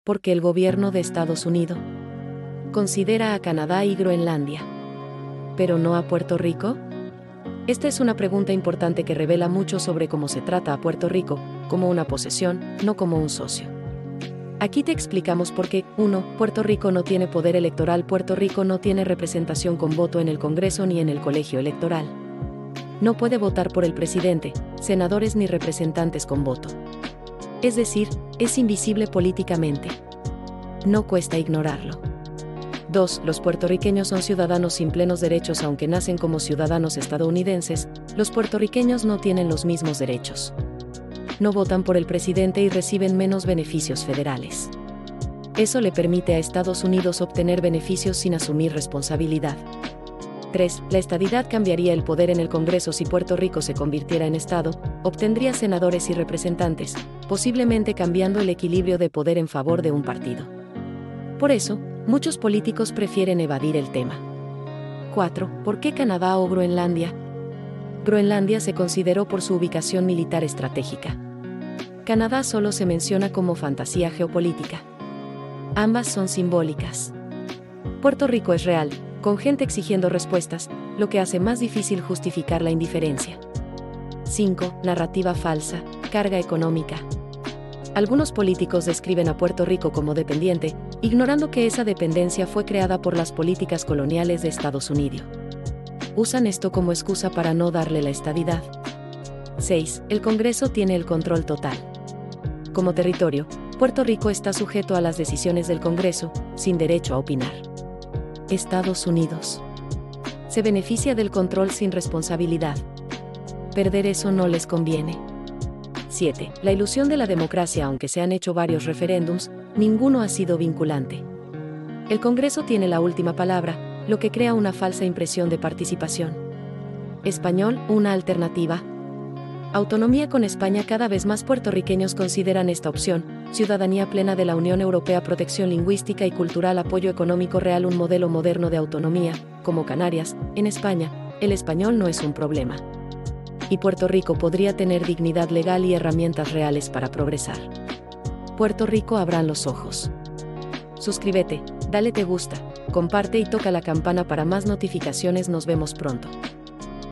Porque el gobierno de Estados Unidos considera a Canadá y Groenlandia, pero no a Puerto Rico. Esta es una pregunta importante que revela mucho sobre cómo se trata a Puerto Rico, como una posesión, no como un socio. Aquí te explicamos por qué. 1. Puerto Rico no tiene poder electoral. Puerto Rico no tiene representación con voto en el Congreso ni en el colegio electoral. No puede votar por el presidente, senadores ni representantes con voto. Es decir, es invisible políticamente. No cuesta ignorarlo. 2. Los puertorriqueños son ciudadanos sin plenos derechos aunque nacen como ciudadanos estadounidenses. Los puertorriqueños no tienen los mismos derechos. No votan por el presidente y reciben menos beneficios federales. Eso le permite a Estados Unidos obtener beneficios sin asumir responsabilidad. 3. La estadidad cambiaría el poder en el Congreso. Si Puerto Rico se convirtiera en Estado, obtendría senadores y representantes, posiblemente cambiando el equilibrio de poder en favor de un partido. Por eso, muchos políticos prefieren evadir el tema. 4. ¿Por qué Canadá o Groenlandia? Groenlandia se consideró por su ubicación militar estratégica. Canadá solo se menciona como fantasía geopolítica. Ambas son simbólicas. Puerto Rico es real, con gente exigiendo respuestas, lo que hace más difícil justificar la indiferencia. 5. Narrativa falsa, carga económica. Algunos políticos describen a Puerto Rico como dependiente, ignorando que esa dependencia fue creada por las políticas coloniales de Estados Unidos. Usan esto como excusa para no darle la estadidad. 6. El Congreso tiene el control total. Como territorio, Puerto Rico está sujeto a las decisiones del Congreso, sin derecho a opinar. Estados Unidos se beneficia del control sin responsabilidad. Perder eso no les conviene. 7. La ilusión de la democracia. Aunque se han hecho varios referéndums, ninguno ha sido vinculante. El Congreso tiene la última palabra, lo que crea una falsa impresión de participación. Español, una alternativa. Autonomía con España. Cada vez más puertorriqueños consideran esta opción: ciudadanía plena de la Unión Europea, protección lingüística y cultural, apoyo económico real, un modelo moderno de autonomía, como Canarias. En España, el español no es un problema. Y Puerto Rico podría tener dignidad legal y herramientas reales para progresar. Puerto Rico, abran los ojos. Suscríbete, dale te gusta, comparte y toca la campana para más notificaciones. Nos vemos pronto.